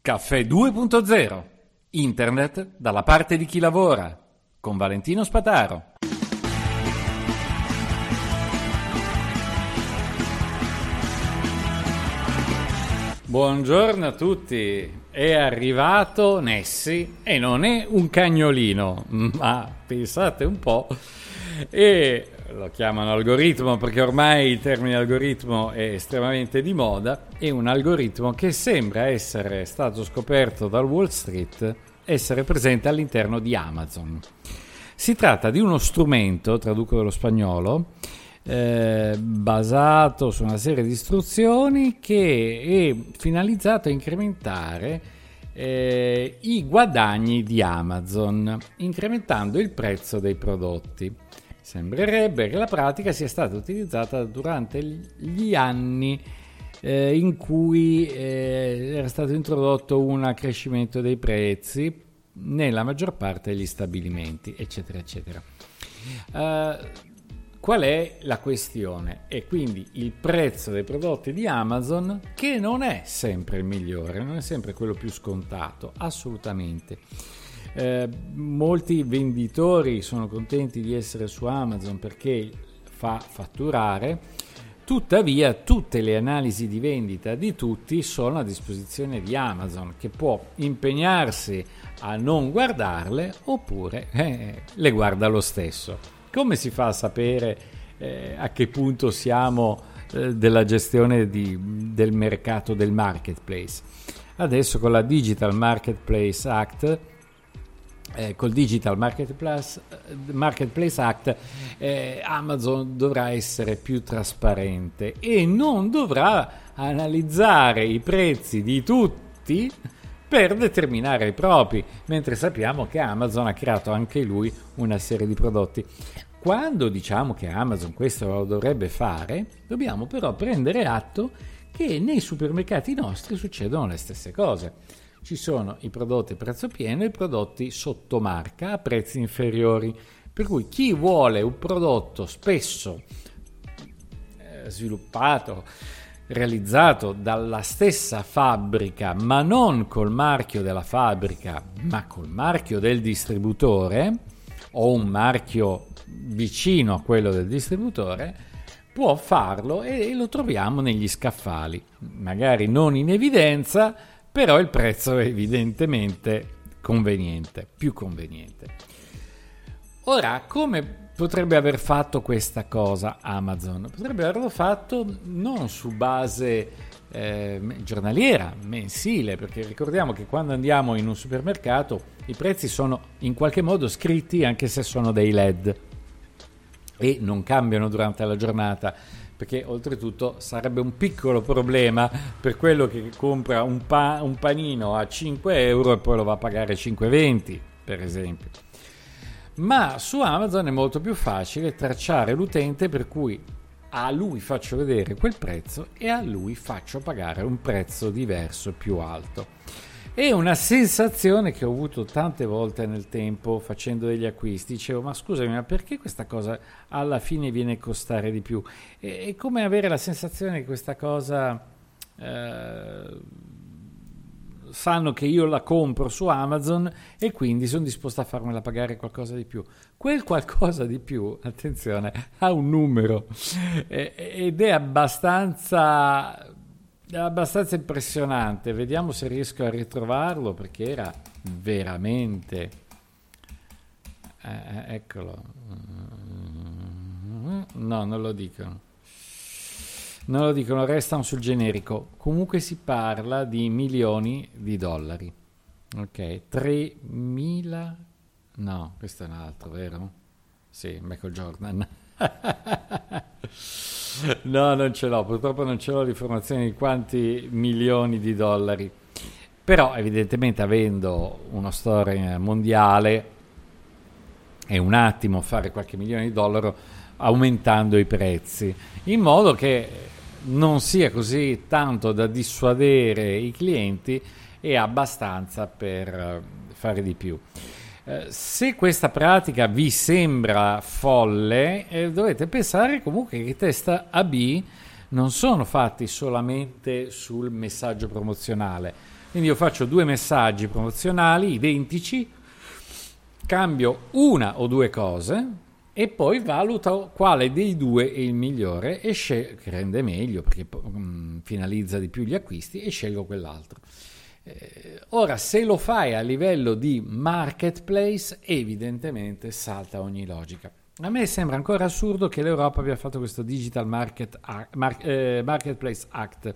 Caffè 2.0. Internet dalla parte di chi lavora. Con Valentino Spataro. Buongiorno a tutti. È arrivato Nessi e non è un cagnolino, ma pensate un po'. E lo chiamano algoritmo perché ormai il termine algoritmo è estremamente di moda. È un algoritmo che sembra essere stato scoperto dal Wall Street, essere presente all'interno di Amazon. Si tratta di uno strumento, traduco dallo spagnolo, basato su una serie di istruzioni che è finalizzato a incrementare i guadagni di Amazon, incrementando il prezzo dei prodotti. Sembrerebbe che la pratica sia stata utilizzata durante gli anni in cui era stato introdotto un accrescimento dei prezzi nella maggior parte degli stabilimenti, eccetera, eccetera. Qual è la questione? È quindi il prezzo dei prodotti di Amazon, che non è sempre il migliore, non è sempre quello più scontato, assolutamente. Molti venditori sono contenti di essere su Amazon perché fa fatturare, tuttavia tutte le analisi di vendita di tutti sono a disposizione di Amazon, che può impegnarsi a non guardarle oppure le guarda lo stesso. Come si fa a sapere a che punto siamo della gestione del mercato del marketplace? Adesso con la Digital Marketplace Act, col Digital Marketplace Act, Amazon dovrà essere più trasparente e non dovrà analizzare i prezzi di tutti per determinare i propri, mentre sappiamo che Amazon ha creato anche lui una serie di prodotti. Quando diciamo che Amazon questo lo dovrebbe fare, dobbiamo però prendere atto che nei supermercati nostri succedono le stesse cose. Ci sono i prodotti a prezzo pieno e i prodotti sottomarca a prezzi inferiori, per cui chi vuole un prodotto spesso sviluppato, realizzato dalla stessa fabbrica, ma non col marchio della fabbrica, ma col marchio del distributore, o un marchio vicino a quello del distributore, può farlo e lo troviamo negli scaffali, magari non in evidenza, però il prezzo è evidentemente conveniente, più conveniente. Ora, come potrebbe aver fatto questa cosa Amazon? Potrebbe averlo fatto non su base giornaliera, mensile, perché ricordiamo che quando andiamo in un supermercato i prezzi sono in qualche modo scritti, anche se sono dei LED e non cambiano durante la giornata, perché oltretutto sarebbe un piccolo problema per quello che compra un panino a 5 euro e poi lo va a pagare 5,20 per esempio. Ma su Amazon è molto più facile tracciare l'utente, per cui a lui faccio vedere quel prezzo e a lui faccio pagare un prezzo diverso, più alto. È una sensazione che ho avuto tante volte nel tempo facendo degli acquisti. Dicevo, ma scusami, ma perché questa cosa alla fine viene a costare di più? È come avere la sensazione che questa cosa sanno che io la compro su Amazon e quindi sono disposto a farmela pagare qualcosa di più. Quel qualcosa di più, attenzione, ha un numero ed è abbastanza impressionante. Vediamo se riesco a ritrovarlo, perché era veramente eccolo. No, non lo dicono, restano sul generico. Comunque si parla di milioni di dollari. Ok, 3.000. No, questo è un altro, vero? Sì, Michael Jordan. No, non ce l'ho, purtroppo non ce l'ho l'informazione di quanti milioni di dollari. Però evidentemente, avendo uno store mondiale, è un attimo fare qualche milione di dollari aumentando i prezzi, in modo che non sia così tanto da dissuadere i clienti e abbastanza per fare di più. Se questa pratica vi sembra folle, dovete pensare comunque che i test AB non sono fatti solamente sul messaggio promozionale, Quindi io faccio 2 messaggi promozionali identici, cambio una o 2 cose e poi valuto quale dei 2 è il migliore e che rende meglio perché finalizza di più gli acquisti, e scelgo quell'altro. Ora, se lo fai a livello di marketplace, evidentemente salta ogni logica. A me sembra ancora assurdo che l'Europa abbia fatto questo Digital Marketplace Act,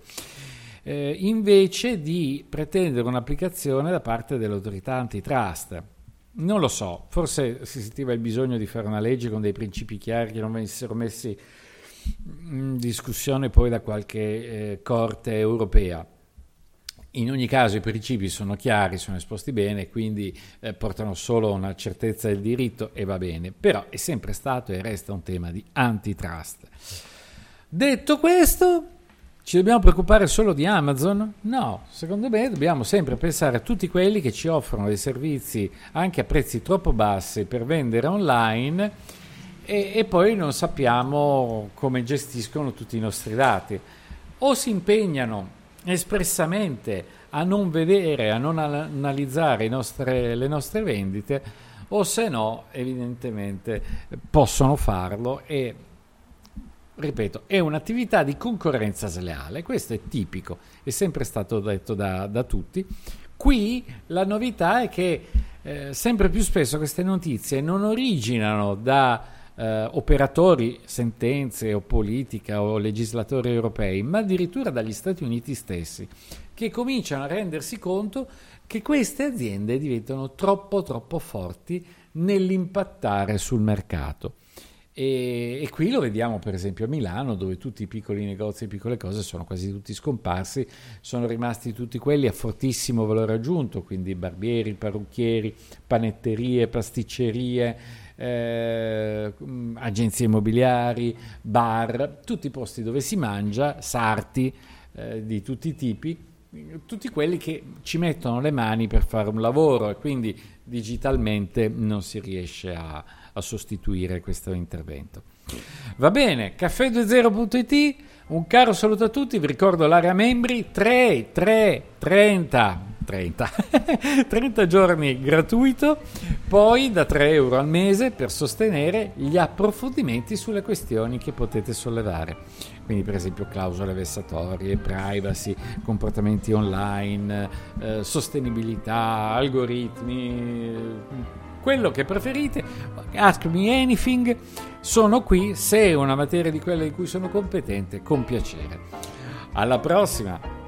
invece di pretendere un'applicazione da parte dell'autorità antitrust. Non lo so, forse si sentiva il bisogno di fare una legge con dei principi chiari che non venissero messi in discussione poi da qualche corte europea. In ogni caso i principi sono chiari, sono esposti bene, quindi portano solo una certezza del diritto e va bene, però è sempre stato e resta un tema di antitrust. Detto questo, ci dobbiamo preoccupare solo di Amazon? No, secondo me dobbiamo sempre pensare a tutti quelli che ci offrono dei servizi anche a prezzi troppo bassi per vendere online e poi non sappiamo come gestiscono tutti i nostri dati. O si impegnano espressamente a non vedere, a non analizzare le nostre vendite, o se no evidentemente possono farlo e, ripeto, è un'attività di concorrenza sleale. Questo è tipico, è sempre stato detto da tutti. Qui la novità è che sempre più spesso queste notizie non originano da operatori, sentenze o politica o legislatori europei, ma addirittura dagli Stati Uniti stessi, che cominciano a rendersi conto che queste aziende diventano troppo forti nell'impattare sul mercato. E qui lo vediamo per esempio a Milano, dove tutti i piccoli negozi e piccole cose sono quasi tutti scomparsi, sono rimasti tutti quelli a fortissimo valore aggiunto, quindi barbieri, parrucchieri, panetterie, pasticcerie, agenzie immobiliari, bar, tutti i posti dove si mangia, sarti di tutti i tipi, tutti quelli che ci mettono le mani per fare un lavoro, e quindi digitalmente non si riesce a sostituire questo intervento. Va bene, caffè20.it, un caro saluto a tutti, vi ricordo l'area membri 30 giorni gratuito, poi da 3 euro al mese per sostenere gli approfondimenti sulle questioni che potete sollevare, quindi per esempio clausole vessatorie, privacy, comportamenti online, sostenibilità, algoritmi, quello che preferite. Ask me anything, sono qui, se è una materia di quelle di cui sono competente, con piacere. Alla prossima!